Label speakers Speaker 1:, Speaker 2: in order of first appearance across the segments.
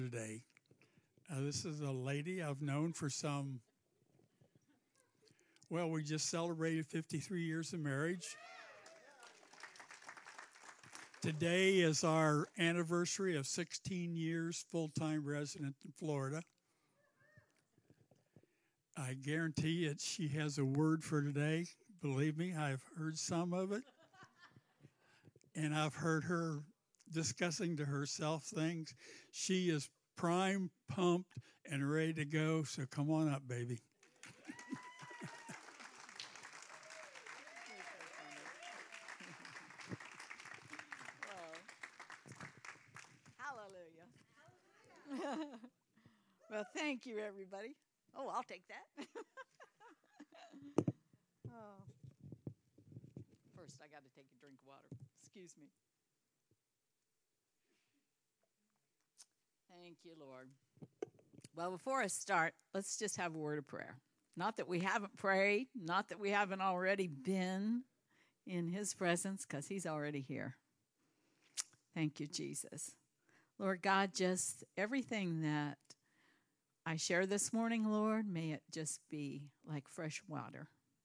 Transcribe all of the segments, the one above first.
Speaker 1: today. This is a lady I've known for we just celebrated 53 years of marriage. Today is our anniversary of 16 years full-time resident in Florida. I guarantee it, she has a word for today. Believe me, I've heard some of it. And I've heard her discussing to herself things. She is prime, pumped, and ready to go. So come on up, baby.
Speaker 2: Hallelujah. Well, thank you, everybody. Oh, I'll take that. Oh. First, I got to take a drink of water. Excuse me. Thank you, Lord. Well, before I start, let's just have a word of prayer. Not that we haven't prayed, not that we haven't already been in his presence, because he's already here. Thank you, Jesus. Lord God, just everything that I share this morning, Lord, may it just be like fresh water.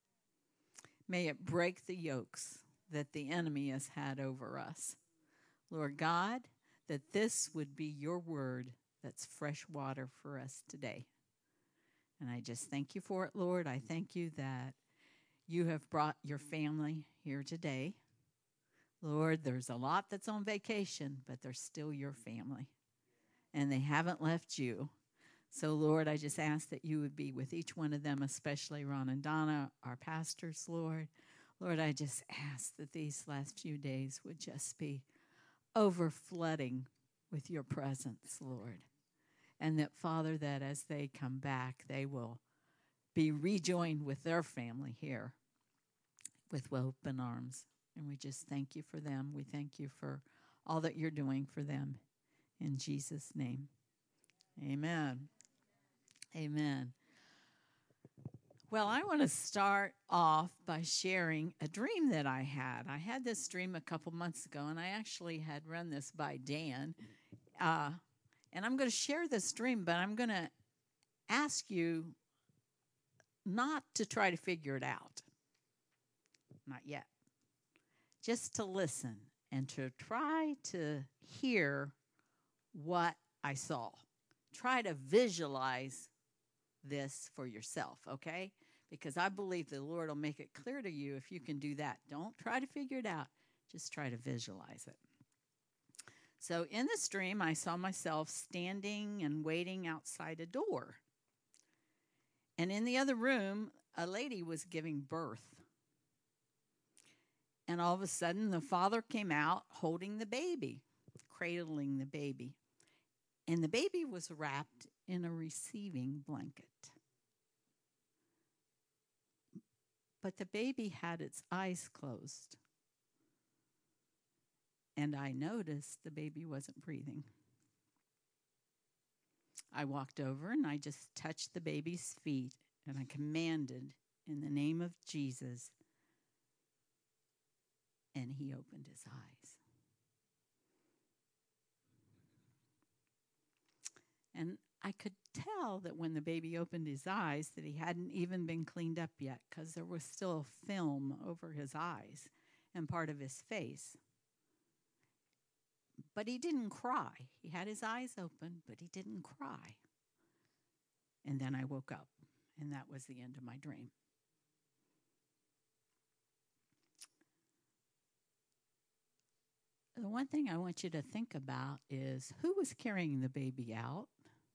Speaker 2: May it break the yokes that the enemy has had over us. Lord God, that this would be your word that's fresh water for us today. And I just thank you for it, Lord. I thank you that you have brought your family here today. Lord, there's a lot that's on vacation, but they're still your family. And they haven't left you. So, Lord, I just ask that you would be with each one of them, especially Ron and Donna, our pastors, Lord. Lord, I just ask that these last few days would just be overflooding with your presence, Lord. And that, Father, that as they come back, they will be rejoined with their family here with open arms. And we just thank you for them. We thank you for all that you're doing for them. In Jesus' name, amen. Amen. Well, I want to start off by sharing a dream that I had. I had this dream a couple months ago, and I actually had run this by Dan. And I'm going to share this dream, but I'm going to ask you not to try to figure it out. Not yet. Just to listen and to try to hear what I saw. Try to visualize this for yourself, okay? Because I believe the Lord will make it clear to you if you can do that. Don't try to figure it out. Just try to visualize it. So in this dream, I saw myself standing and waiting outside a door. And in the other room, a lady was giving birth. And all of a sudden, the father came out holding the baby, cradling the baby. And the baby was wrapped in a receiving blanket. But the baby had its eyes closed. And I noticed the baby wasn't breathing. I walked over and I just touched the baby's feet and I commanded in the name of Jesus. And he opened his eyes. And I could tell that when the baby opened his eyes that he hadn't even been cleaned up yet because there was still film over his eyes and part of his face. But he didn't cry. He had his eyes open, but he didn't cry. And then I woke up, and that was the end of my dream. The one thing I want you to think about is who was carrying the baby out?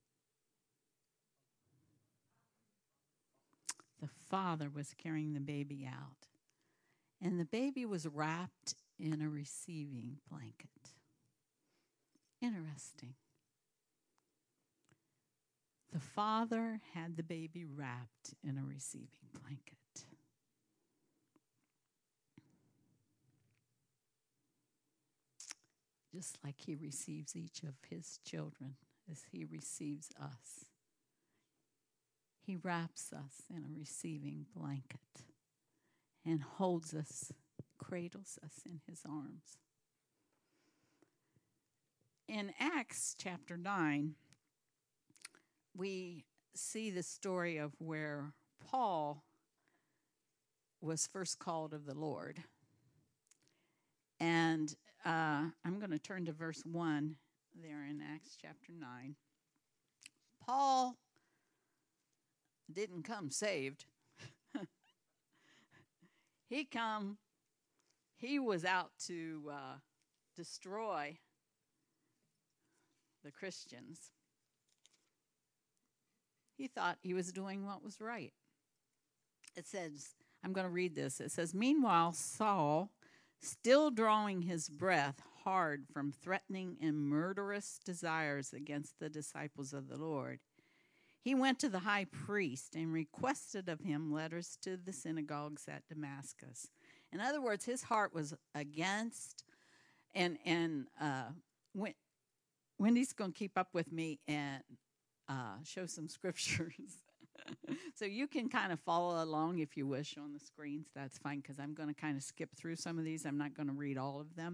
Speaker 2: The father was carrying the baby out. And the baby was wrapped in a receiving blanket. Interesting. The father had the baby wrapped in a receiving blanket. Just like he receives each of his children as he receives us. He wraps us in a receiving blanket and holds us, cradles us in his arms. In Acts chapter 9, we see the story of where Paul was first called of the Lord. And I'm going to turn to verse 1 there in Acts chapter 9. Paul didn't come saved. He was out to destroy the Christians. He thought he was doing what was right. It says, I'm going to read this. It says, meanwhile, Saul, still drawing his breath hard from threatening and murderous desires against the disciples of the Lord, he went to the high priest and requested of him letters to the synagogues at Damascus. In other words, his heart was against, and Wendy's going to keep up with me and show some scriptures. So you can kind of follow along if you wish on the screens. That's fine, because I'm going to kind of skip through some of these. I'm not going to read all of them.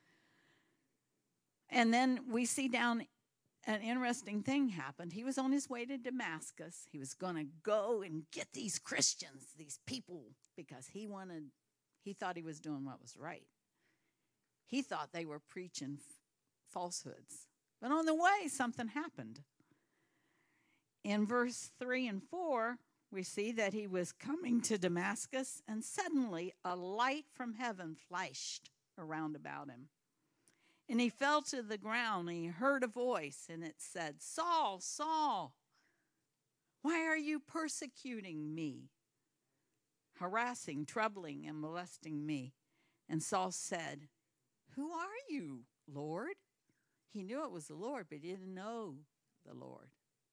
Speaker 2: And then we see down an interesting thing happened. He was on his way to Damascus. He was going to go and get these Christians, these people, because he thought he was doing what was right. He thought they were preaching falsehoods. But on the way, something happened. In verse 3 and 4, we see that he was coming to Damascus, and suddenly a light from heaven flashed around about him. And he fell to the ground, and he heard a voice, and it said, Saul, Saul, why are you persecuting me? Harassing, troubling, and molesting me. And Saul said, who are you, Lord? He knew it was the Lord, but he didn't know the Lord.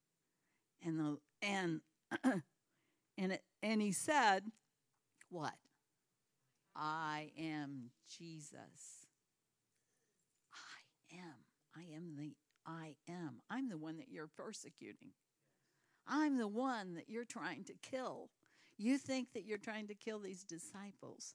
Speaker 2: And he said, what? I am Jesus. I am. I'm the one that you're persecuting. I'm the one that you're trying to kill. You think that you're trying to kill these disciples.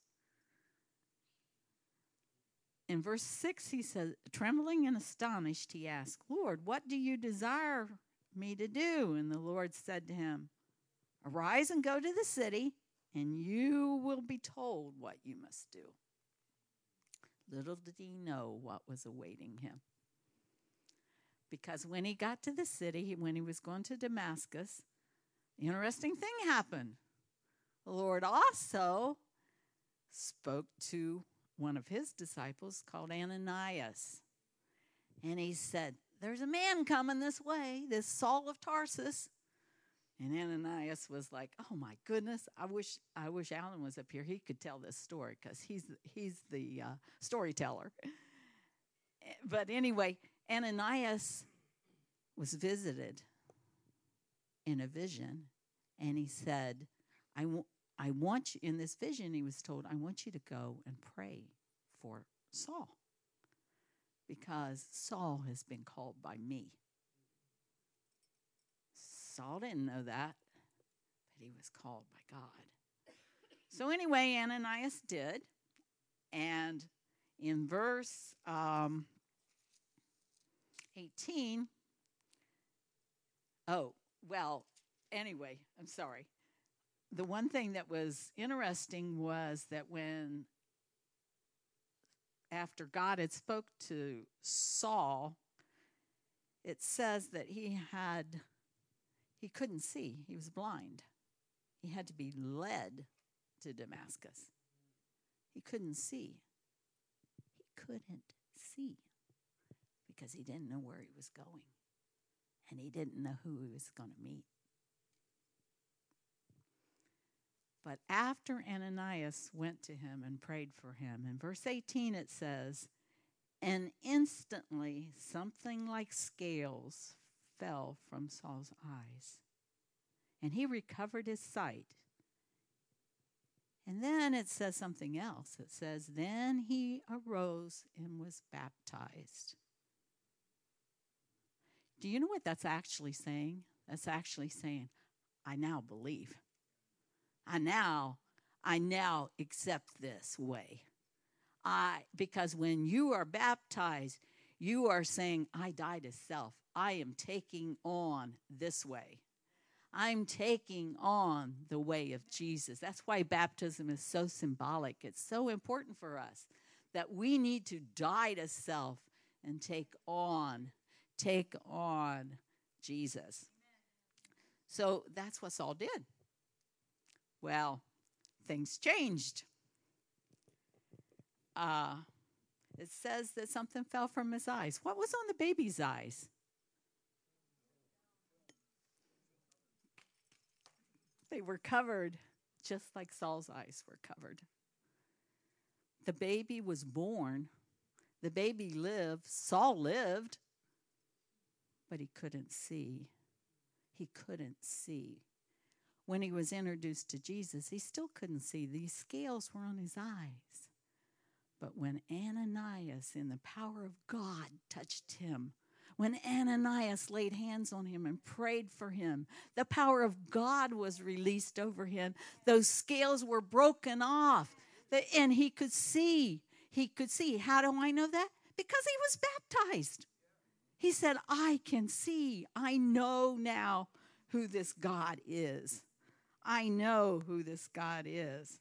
Speaker 2: In verse 6, he says, trembling and astonished, he asked, Lord, what do you desire me to do? And the Lord said to him, arise and go to the city, and you will be told what you must do. Little did he know what was awaiting him. Because when he got to the city, when he was going to Damascus, the interesting thing happened. The Lord also spoke to one of his disciples called Ananias. And he said, there's a man coming this way, this Saul of Tarsus. And Ananias was like, oh my goodness, I wish Alan was up here. He could tell this story because he's the storyteller. But anyway, Ananias was visited in a vision, and he said, I want you, in this vision he was told, I want you to go and pray for Saul, because Saul has been called by me. Saul didn't know that, but he was called by God. So anyway, Ananias did, and in verse 18, anyway, I'm sorry. The one thing that was interesting was that after God had spoke to Saul, it says that he couldn't see. He was blind. He had to be led to Damascus. He couldn't see. He couldn't see because he didn't know where he was going, and he didn't know who he was going to meet. But after Ananias went to him and prayed for him, in verse 18 it says, and instantly something like scales fell from Saul's eyes, and he recovered his sight. And then it says something else. It says, then he arose and was baptized. Do you know what that's actually saying? That's actually saying, I now believe. I now accept this way. Because when you are baptized, you are saying, I die to self. I am taking on this way. I'm taking on the way of Jesus. That's why baptism is so symbolic. It's so important for us that we need to die to self and take on Jesus. So that's what Saul did. Well, things changed. It says that something fell from his eyes. What was on the baby's eyes? They were covered, just like Saul's eyes were covered. The baby was born. The baby lived. Saul lived, but he couldn't see. He couldn't see. When he was introduced to Jesus, he still couldn't see. These scales were on his eyes. But when Ananias, in the power of God, touched him, when Ananias laid hands on him and prayed for him, the power of God was released over him. Those scales were broken off, and he could see. He could see. How do I know that? Because he was baptized. He said, I can see. I know now who this God is. I know who this God is.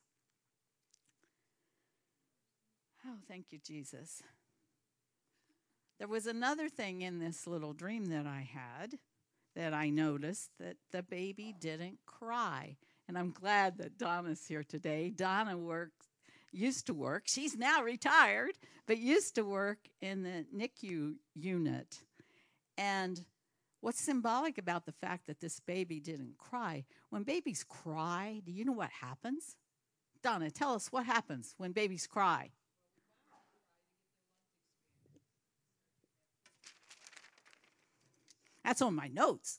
Speaker 2: Oh, thank you, Jesus. There was another thing in this little dream that I had that I noticed, that the baby didn't cry. And I'm glad that Donna's here today. Donna used to work. She's now retired, but used to work in the NICU unit. And what's symbolic about the fact that this baby didn't cry, when babies cry, do you know what happens? Donna, tell us what happens when babies cry. That's on my notes.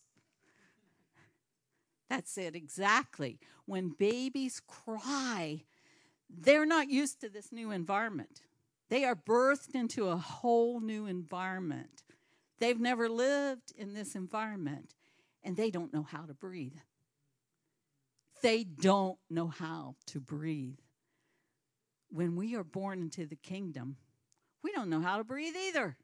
Speaker 2: That's it, exactly. When babies cry, they're not used to this new environment. They are birthed into a whole new environment. They've never lived in this environment, and they don't know how to breathe. They don't know how to breathe. When we are born into the kingdom, we don't know how to breathe either.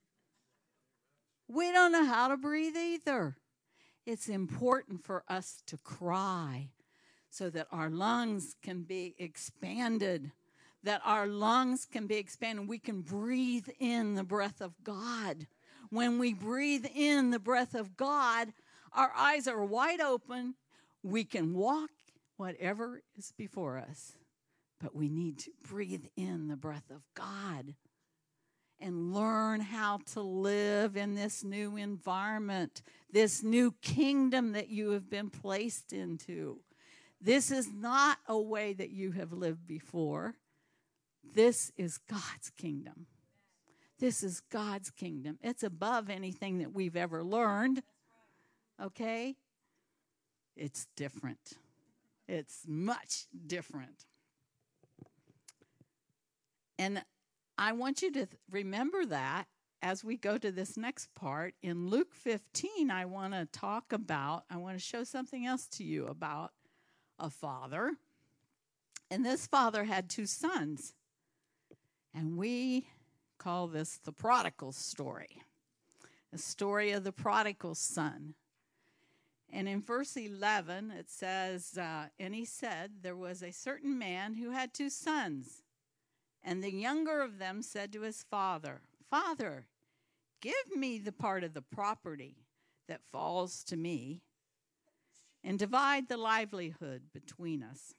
Speaker 2: We don't know how to breathe either. It's important for us to cry so that our lungs can be expanded, that our lungs can be expanded. We can breathe in the breath of God. When we breathe in the breath of God, our eyes are wide open. We can walk whatever is before us, but we need to breathe in the breath of God and learn how to live in this new environment, this new kingdom that you have been placed into. This is not a way that you have lived before. This is God's kingdom. This is God's kingdom. It's above anything that we've ever learned. Okay? It's different. It's much different. And I want you to remember that as we go to this next part. In Luke 15, I want to show something else to you about a father. And this father had two sons. And we call this the prodigal story. The story of the prodigal son. And in verse 11, it says, and he said, there was a certain man who had two sons. And the younger of them said to his father, Father, give me the part of the property that falls to me, and divide the livelihood between us.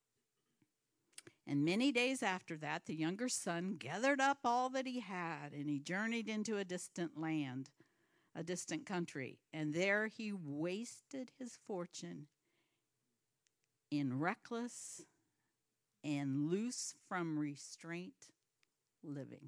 Speaker 2: And many days after that, the younger son gathered up all that he had, and he journeyed into a distant land, a distant country. And there he wasted his fortune in reckless and loose from restraint living.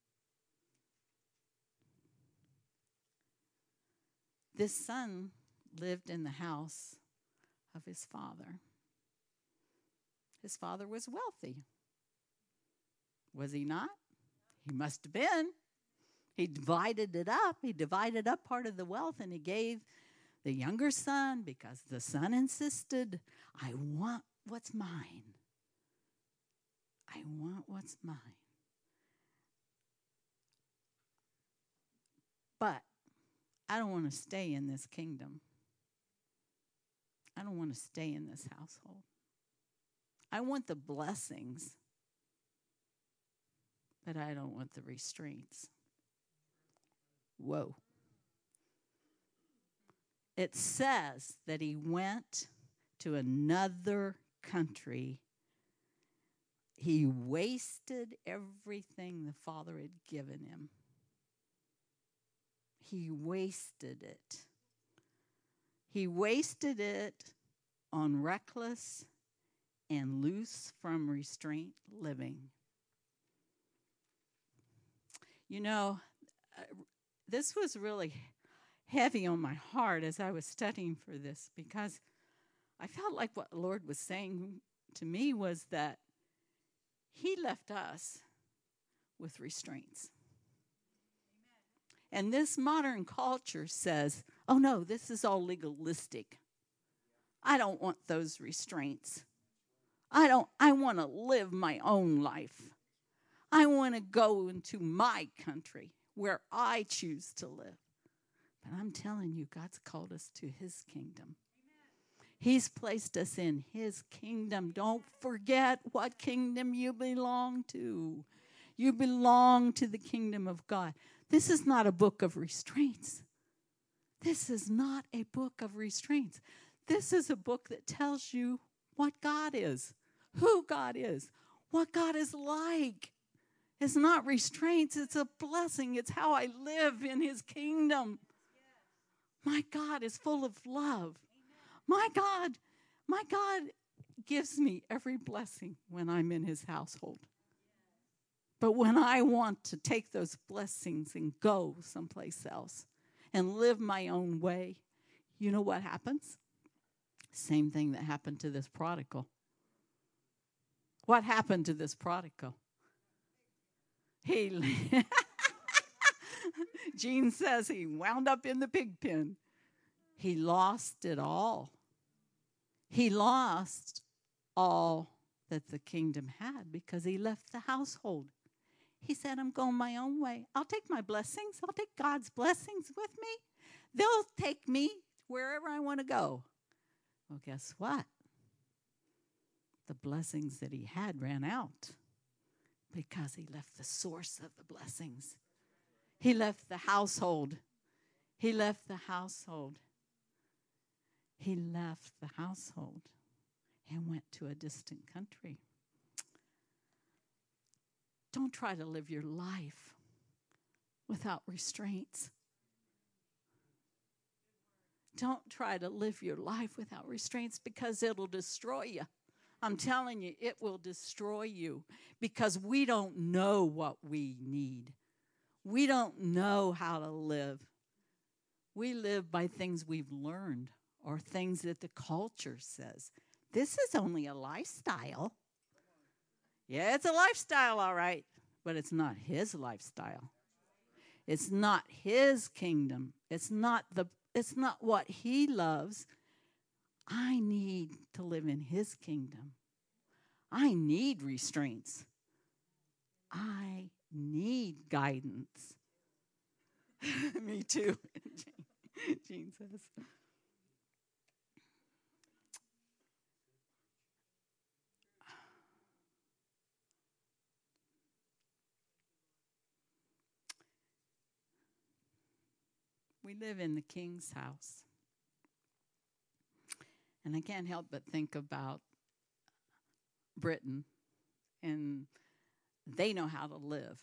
Speaker 2: This son lived in the house of his father. His father was wealthy. Was he not? He must have been. He divided it up. He divided up part of the wealth, and he gave the younger son, because the son insisted, I want what's mine. I want what's mine. But I don't want to stay in this kingdom. I don't want to stay in this household. I want the blessings, but I don't want the restraints. Whoa. It says that he went to another country. He wasted everything the Father had given him. He wasted it. He wasted it on reckless and loose from restraint living. You know, this was really heavy on my heart as I was studying for this, because I felt like what the Lord was saying to me was that he left us with restraints. And this modern culture says, oh no, this is all legalistic. I don't want those restraints. I want to live my own life. I want to go into my country where I choose to live. But I'm telling you, God's called us to his kingdom. He's placed us in his kingdom. Don't forget what kingdom you belong to. You belong to the kingdom of God. This is not a book of restraints. This is not a book of restraints. This is a book that tells you what God is, who God is, what God is like. It's not restraints. It's a blessing. It's how I live in his kingdom. My God is full of love. My God gives me every blessing when I'm in his household. But when I want to take those blessings and go someplace else and live my own way, you know what happens? Same thing that happened to this prodigal. What happened to this prodigal? Jean says he wound up in the pig pen. He lost it all. He lost all that the kingdom had because he left the household. He said, I'm going my own way. I'll take my blessings. I'll take God's blessings with me. They'll take me wherever I want to go. Well, guess what? The blessings that he had ran out because he left the source of the blessings. He left the household. He left the household. He left the household and went to a distant country. Don't try to live your life without restraints. Don't try to live your life without restraints because it'll destroy you. I'm telling you, it will destroy you because we don't know what we need. We don't know how to live. We live by things we've learned or things that the culture says. This is only a lifestyle. Yeah, it's a lifestyle, all right, but it's not his lifestyle. It's not his kingdom. It's not what he loves. I need to live in his kingdom. I need restraints. I need guidance. Me too, Jean says. We live in the King's house. And I can't help but think about Britain, and they know how to live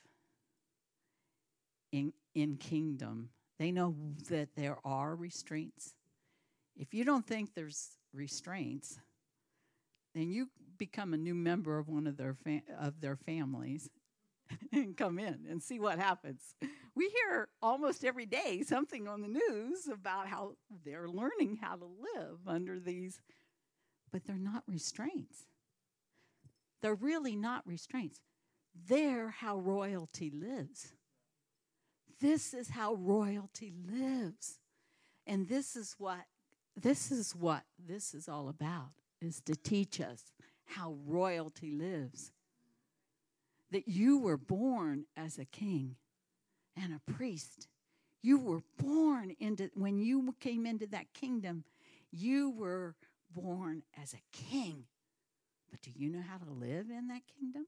Speaker 2: in kingdom. They know that there are restraints. If you don't think there's restraints, then you become a new member of one of their families and come in and see what happens. We hear almost every day something on the news about how they're learning how to live under these, but they're not restraints. They're really not restraints. They're how royalty lives. This is how royalty lives. And this is what this is all about, is to teach us how royalty lives. That you were born as a king and a priest. You were born when you came into that kingdom, you were born as a king. But do you know how to live in that kingdom?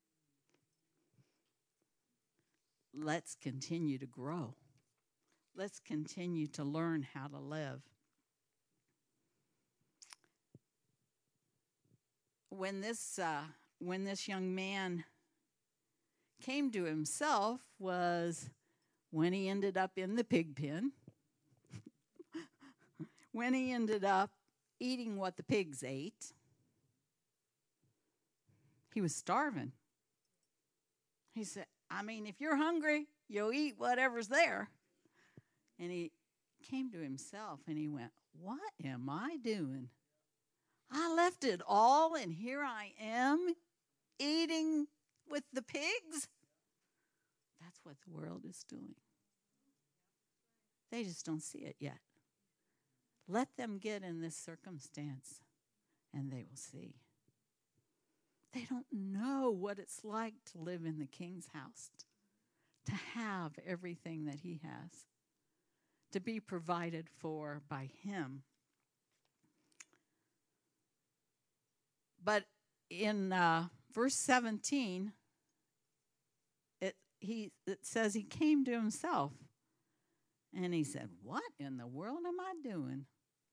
Speaker 2: Let's continue to grow. Let's continue to learn how to live. When this young man came to himself was when he ended up in the pig pen, when he ended up eating what the pigs ate. He was starving. He said, if you're hungry, you'll eat whatever's there. And he came to himself and he went, what am I doing? I left it all and here I am eating with the pigs. That's what the world is doing. They just don't see it yet. Let them get in this circumstance and they will see. They don't know what it's like to live in the King's house, to have everything that he has, to be provided for by him. But in verse 17, it says he came to himself. And he said, what in the world am I doing?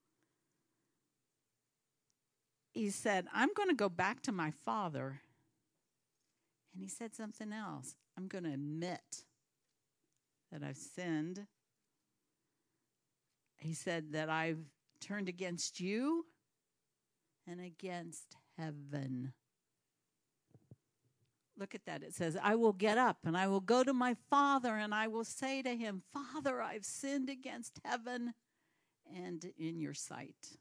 Speaker 2: He said, I'm going to go back to my father. And he said something else. I'm going to admit that I've sinned. He said that I've turned against you and against heaven. Look at that. It says, I will get up and I will go to my father and I will say to him, Father, I've sinned against heaven and in your sight.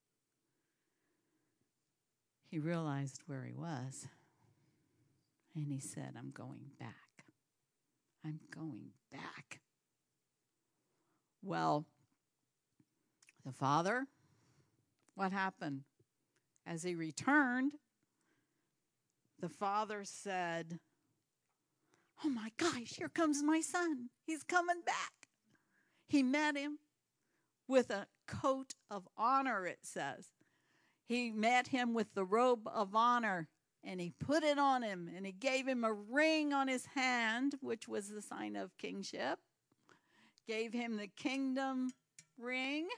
Speaker 2: He realized where he was and he said, I'm going back. I'm going back. Well, the father, what happened? As he returned, the father said, oh my gosh, here comes my son. He's coming back. He met him with a coat of honor, it says. He met him with the robe of honor, and he put it on him, and he gave him a ring on his hand, which was the sign of kingship. Gave him the kingdom ring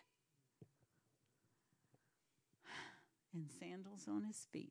Speaker 2: and sandals on his feet.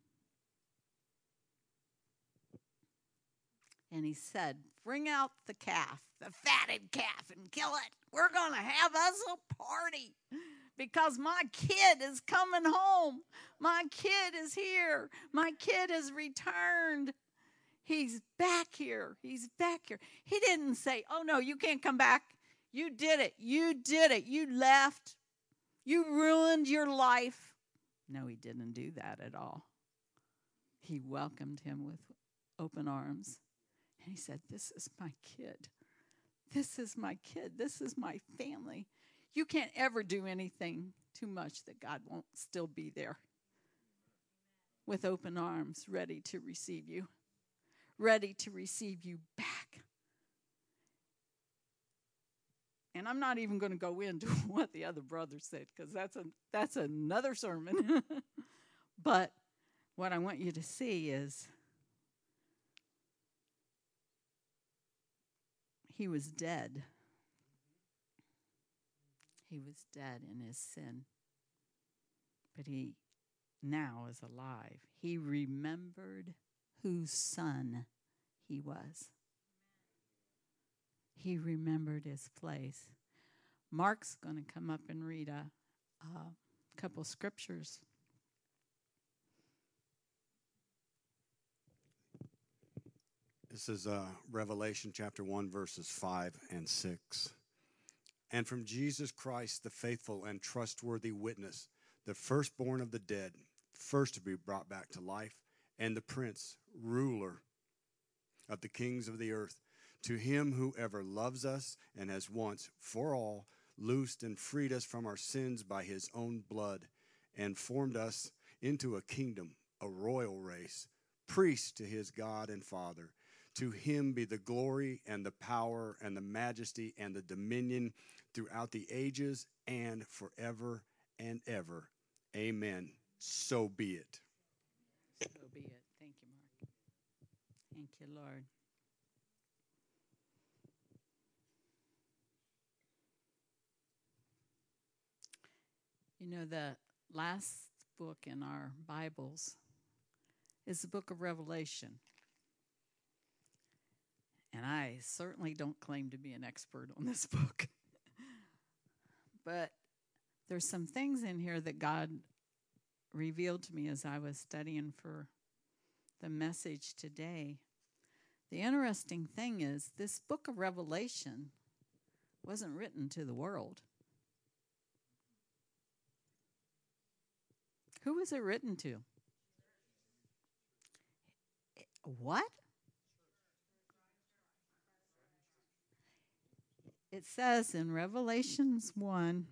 Speaker 2: And he said, bring out the calf, the fatted calf, and kill it. We're going to have us a party because my kid is coming home. My kid is here. My kid has returned. He's back here. He's back here. He didn't say, oh, no, you can't come back. You did it. You did it. You left. You ruined your life. No, he didn't do that at all. He welcomed him with open arms. And he said, this is my kid. This is my kid. This is my family. You can't ever do anything too much that God won't still be there with open arms, ready to receive you, ready to receive you back. And I'm not even going to go into what the other brother said because that's another sermon. But what I want you to see is he was dead. He was dead in his sin. But he now is alive. He remembered whose son he was. He remembered his place. Mark's going to come up and read a couple scriptures.
Speaker 3: This is Revelation chapter 1, verses 5 and 6. And from Jesus Christ, the faithful and trustworthy witness, the firstborn of the dead, first to be brought back to life, and the prince, ruler of the kings of the earth, to him who ever loves us and has once for all loosed and freed us from our sins by his own blood and formed us into a kingdom, a royal race, priests to his God and Father. To him be the glory and the power and the majesty and the dominion throughout the ages and forever and ever. Amen. So be it.
Speaker 2: So be it. Thank you, Mark. Thank you, Lord. You know, the last book in our Bibles is the book of Revelation. And I certainly don't claim to be an expert on this book. But there's some things in here that God revealed to me as I was studying for the message today. The interesting thing is this book of Revelation wasn't written to the world. Who was it written to? What? It says in Revelations 1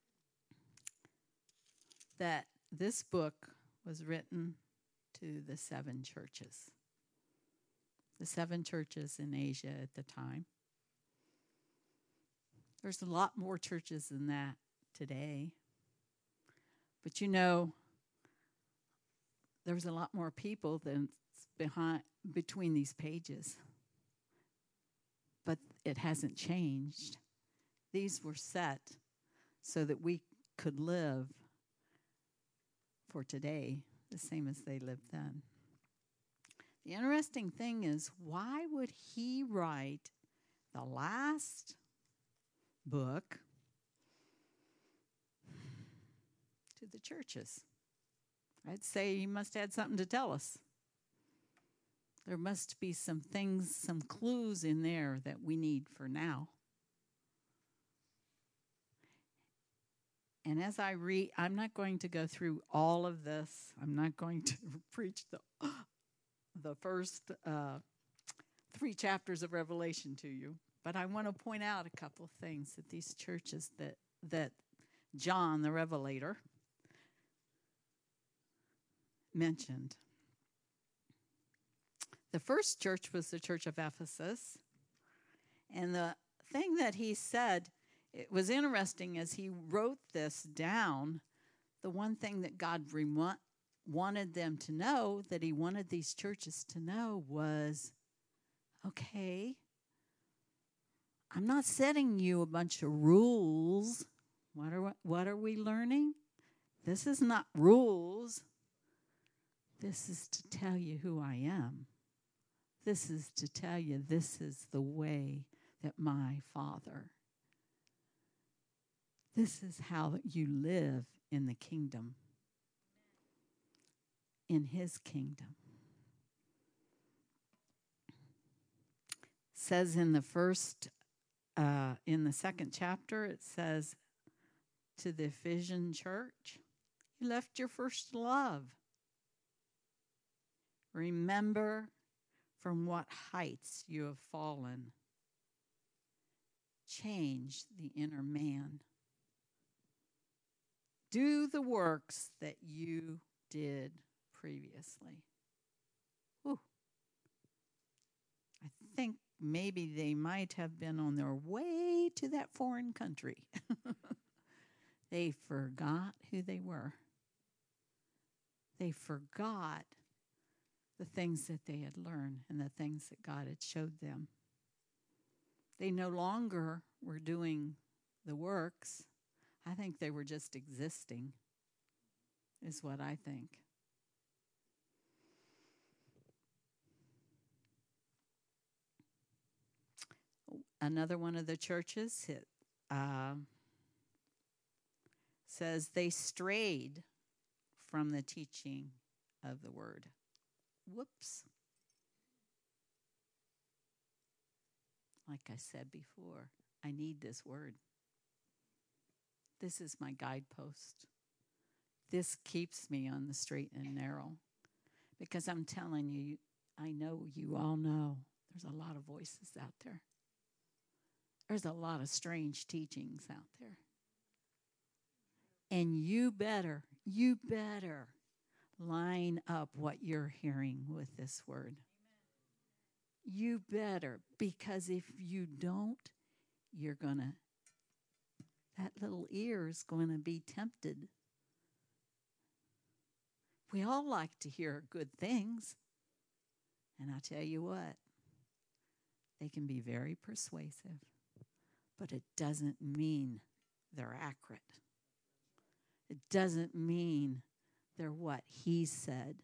Speaker 2: that this book was written to the 7 churches. The 7 churches in Asia at the time. There's a lot more churches than that today. But you know, there's a lot more people than between these pages. But it hasn't changed. These were set so that we could live for today the same as they lived then. The interesting thing is, why would he write the last book to the churches? I'd say he must have had something to tell us. There must be some things, some clues in there that we need for now. And as I read, I'm not going to go through all of this. I'm not going to preach the first 3 chapters of Revelation to you. But I want to point out a couple of things that these churches that John, the Revelator, mentioned. The first church was the church of Ephesus. And the thing that he said, it was interesting as he wrote this down, the one thing that God wanted them to know, that he wanted these churches to know was, okay, I'm not setting you a bunch of rules. What are we learning? This is not rules. This is to tell you who I am. This is to tell you this is the way that my Father. This is how you live in the kingdom. In his kingdom. Says in the second chapter, it says to the Ephesian church, you left your first love. Remember from what heights you have fallen. Change the inner man. Do the works that you did previously. Whew. I think maybe they might have been on their way to that foreign country. They forgot who they were. They forgot the things that they had learned and the things that God had showed them. They no longer were doing the works. I think they were just existing, is what I think. Another one of the churches says they strayed from the teaching of the word. Whoops. Like I said before, I need this word. This is my guidepost. This keeps me on the straight and narrow. Because I'm telling you, I know you all know there's a lot of voices out there. There's a lot of strange teachings out there. And you better line up what you're hearing with this word. You better, because if you don't, that little ear is going to be tempted. We all like to hear good things. And I tell you what, they can be very persuasive, but it doesn't mean they're accurate. It doesn't mean they're what he said.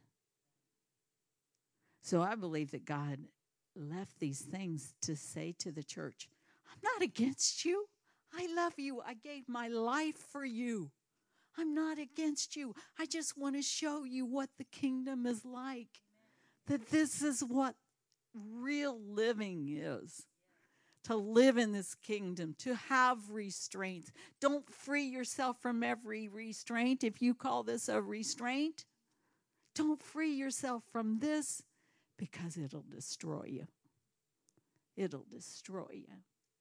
Speaker 2: So I believe that God left these things to say to the church, I'm not against you. I love you. I gave my life for you. I'm not against you. I just want to show you what the kingdom is like. That this is what real living is. To live in this kingdom, to have restraints. Don't free yourself from every restraint. If you call this a restraint, don't free yourself from this because it'll destroy you. It'll destroy you.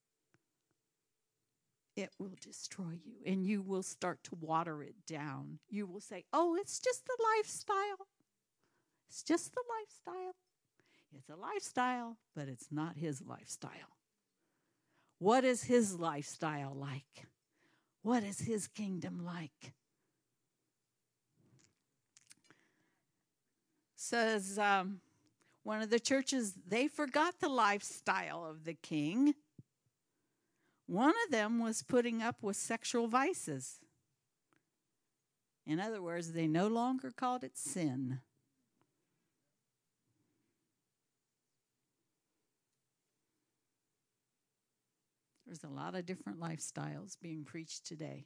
Speaker 2: It will destroy you, and you will start to water it down. You will say, oh, it's just the lifestyle. It's just the lifestyle. It's a lifestyle, but it's not his lifestyle. What is his lifestyle like? What is his kingdom like? Says one of the churches, they forgot the lifestyle of the king. One of them was putting up with sexual vices. In other words, they no longer called it sin. There's a lot of different lifestyles being preached today.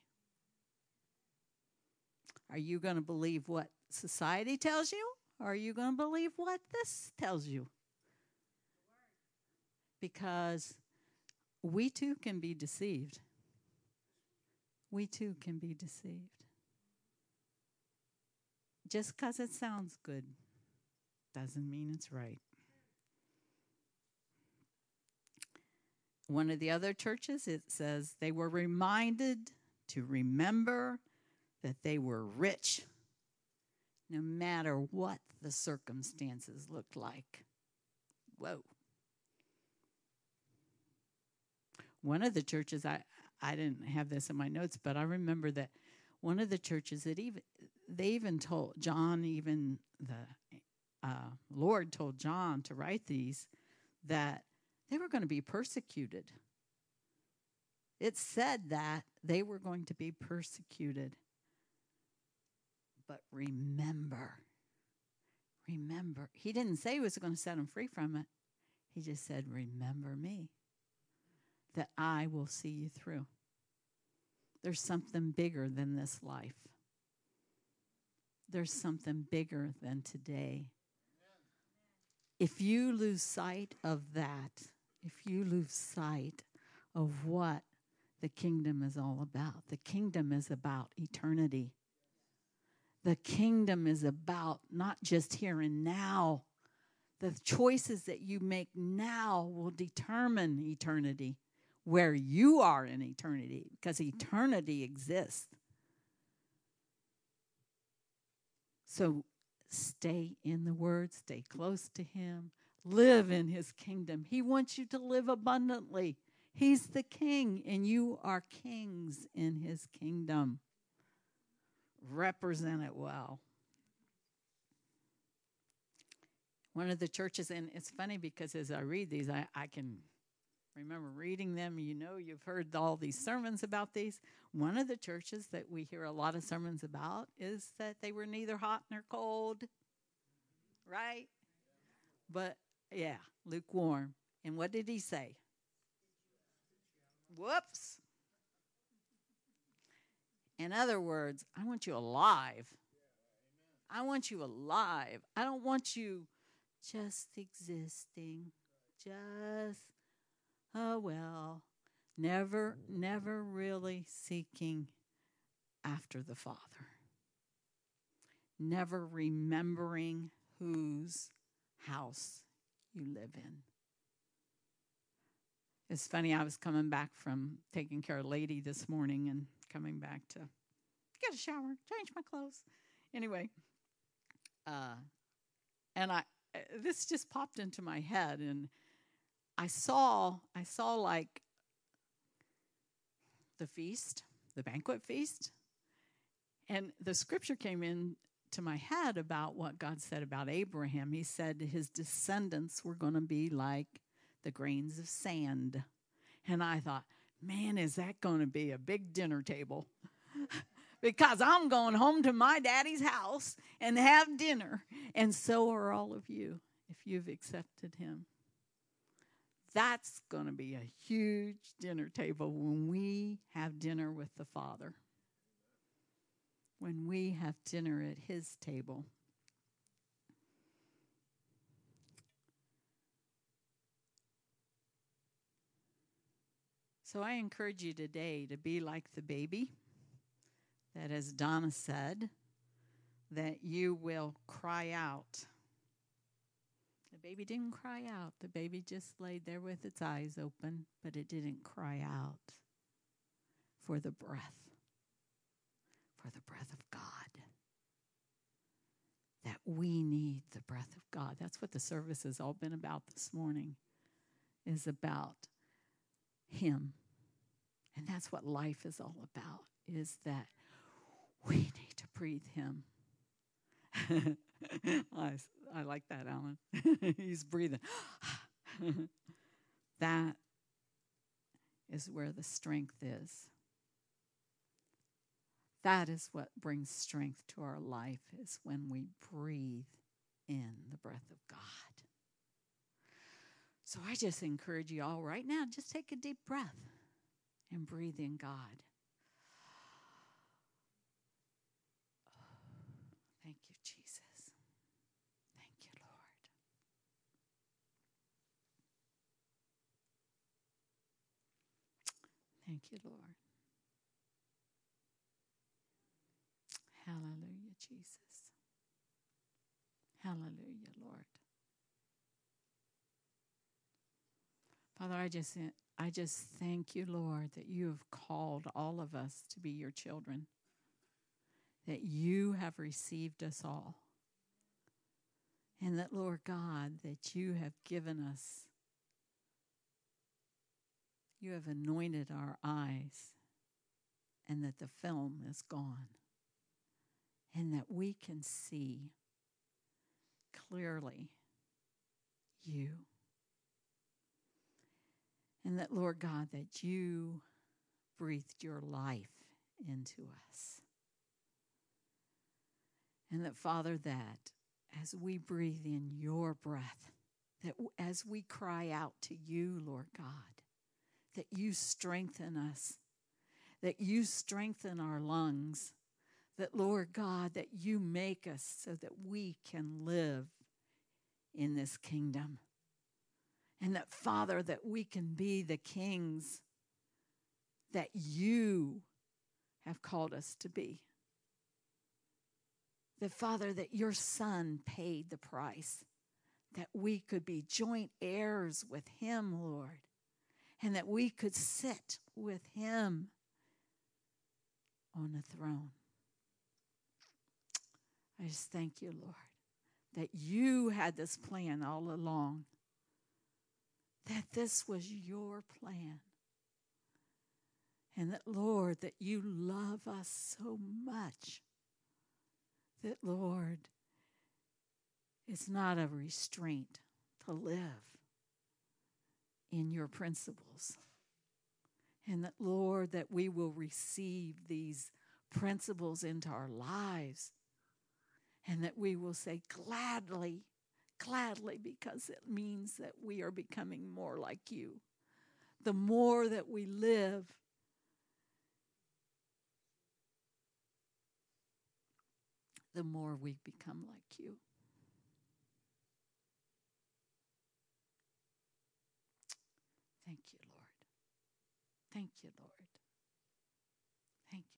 Speaker 2: Are you going to believe what society tells you? Or are you going to believe what this tells you? Because we too can be deceived. We too can be deceived. Just because it sounds good doesn't mean it's right. One of the other churches, it says they were reminded to remember that they were rich no matter what the circumstances looked like. Whoa. One of the churches, I didn't have this in my notes, but I remember that one of the churches that they even told John, even the Lord told John to write these, that they were going to be persecuted. It said that they were going to be persecuted. But remember. He didn't say he was going to set them free from it. He just said, remember me, that I will see you through. There's something bigger than this life. There's something bigger than today. If you lose sight of that, if you lose sight of what the kingdom is all about, the kingdom is about eternity. The kingdom is about not just here and now. The choices that you make now will determine eternity, where you are in eternity, because eternity exists. So stay in the Word, stay close to Him, live in His kingdom. He wants you to live abundantly. He's the King, and you are kings in His kingdom. Represent it well. One of the churches, and it's funny because as I read these, I can remember reading them. You know, you've heard all these sermons about these. One of the churches that we hear a lot of sermons about is that they were neither hot nor cold, right? But, yeah, lukewarm. And what did he say? Whoops. In other words, I want you alive. I want you alive. I don't want you just existing. Just, oh well. Never really seeking after the Father. Never remembering whose house you live in. It's funny, I was coming back from taking care of Lady this morning and coming back to get a shower, change my clothes. Anyway, and this just popped into my head, and I saw like the feast, the banquet feast, and the scripture came in to my head about what God said about Abraham. He said his descendants were going to be like the grains of sand. And I thought, man, is that going to be a big dinner table? Because I'm going home to my daddy's house and have dinner. And so are all of you if you've accepted him. That's going to be a huge dinner table when we have dinner with the Father. When we have dinner at his table. So I encourage you today to be like the baby, that as Donna said, that you will cry out. The baby didn't cry out. The baby just laid there with its eyes open, but it didn't cry out for the breath of God. That we need the breath of God. That's what the service has all been about this morning, is about him. And that's what life is all about, is that we need to breathe him. I like that, Alan. He's breathing. That is where the strength is. That is what brings strength to our life, is when we breathe in the breath of God. So I just encourage you all right now, just take a deep breath and breathe in God. Thank you, Jesus. Thank you, Lord. Thank you, Lord. Hallelujah, Jesus. Hallelujah, Lord. Father, I just thank you, Lord, that you have called all of us to be your children, that you have received us all, and that, Lord God, that you have given us, you have anointed our eyes, and that the film is gone, and that we can see clearly you. And that, Lord God, that you breathed your life into us. And that, Father, that as we breathe in your breath, that as we cry out to you, Lord God, that you strengthen us, that you strengthen our lungs, that, Lord God, that you make us so that we can live in this kingdom. And that, Father, that we can be the kings that you have called us to be. That, Father, that your Son paid the price, that we could be joint heirs with him, Lord, and that we could sit with him on the throne. I just thank you, Lord, that you had this plan all along. That this was your plan. And that, Lord, that you love us so much. That, Lord, it's not a restraint to live in your principles. And that, Lord, that we will receive these principles into our lives. And that we will say gladly, because it means that we are becoming more like you. The more that we live, the more we become like you. Thank you, Lord. Thank you, Lord. Thank you.